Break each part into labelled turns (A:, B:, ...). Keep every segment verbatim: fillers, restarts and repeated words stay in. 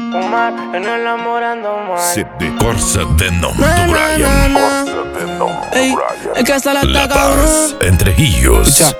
A: Omar, en el amor ando mal.
B: Se de Corsa de nom
C: Na,
B: du
C: na,
B: Brian.
C: na, na. Ey, es que esta la
B: La
C: está
B: Paz,
C: cabrón.
B: entre ellos.
C: Escucha.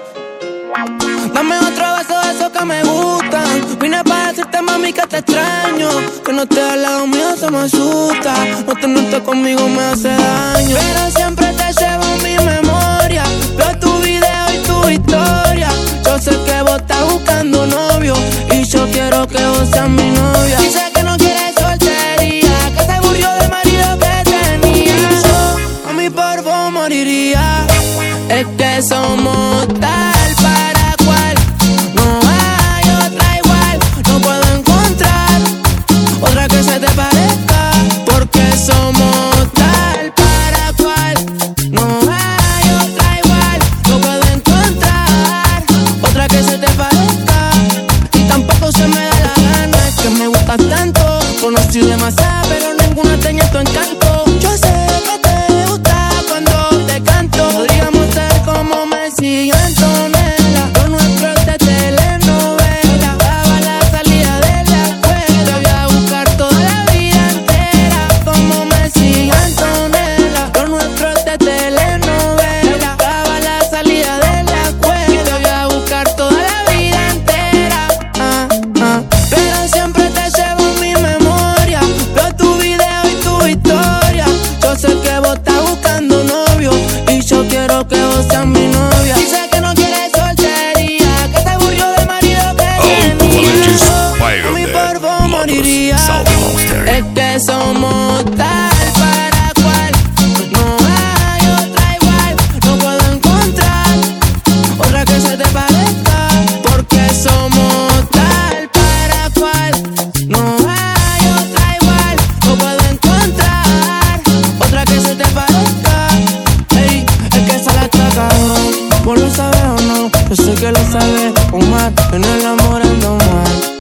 C: Dame otro vaso de esos que me gustan. Vine para decirte, mami, que te extraño. Que no estés al lado mío se me asusta. No tenerte conmigo me hace daño. Pero siempre te llevo en mi memoria. Veo tu video y tu historia. Yo sé que vos estás buscando novio y yo quiero que vos seas mi novia. Dice que no quieres soltería, que se aburrió del marido que tenía. Yo a mi por vos moriría. Es que somos tal para cual. No hay otra igual. No puedo encontrar otra que se te parezca. Porque somos tal para cual. No hay otra igual. No puedo encontrar otra que se te parezca. Y tampoco se me da la gana. Es que me gustas tanto. Conocí demasiado, pero ninguna tenía tu encanto. Yo sé que te gusta cuando te canto. Podríamos ser como Messi y Antonella. Lo nuestro es de telenovela. Daba la salida de la escuela. Te voy a buscar toda la vida entera. Como Messi y Antonella. Lo nuestro es de telenovela. Daba la salida de la escuela. Te voy a buscar toda la vida entera. Ah, ah. Pero siempre te llevo en mi memoria. Veo tu video y tu historia. Yo sé que vos estás buscando novio y yo quiero que vos seas mi novia. Dice que no quieres soltería, que se aburrió del marido que
B: Oh,
C: tenía.
B: Valentes
C: Yo a mi
B: Spider-Man.
C: por vos moriría.
B: Salve Monster.
C: Es que somos tal para cual. No hay otra igual. No puedo encontrar otra que se te parezca. Porque somos tal para cual. No hay otra igual. No puedo encontrar otra que se te parezca. Ey, es que esa la está cabrón. ¿Vos lo sabes o no? Yo sé que lo sabes. Omar, en el amor ando mal.